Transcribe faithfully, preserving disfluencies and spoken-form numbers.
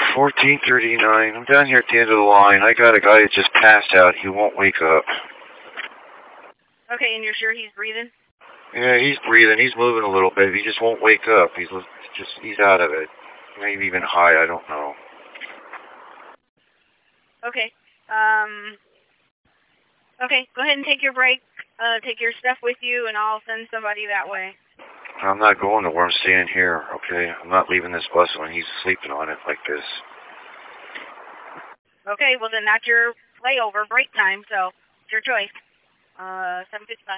fourteen thirty-nine. I'm down here at the end of the line. I got a guy that just passed out. He won't wake up. Okay, and you're sure he's breathing? Yeah, he's breathing. He's moving a little bit. He just won't wake up. He's just, he's out of it. Maybe even high. I don't know. Okay. Um. Okay, go ahead and take your break. Uh, take your stuff with you, and I'll send somebody that way. I'm not going nowhere. I'm staying here, okay? I'm not leaving this bus when he's sleeping on it like this. Okay, well then that's your layover, break time, so it's your choice. Uh, seven fifty-five.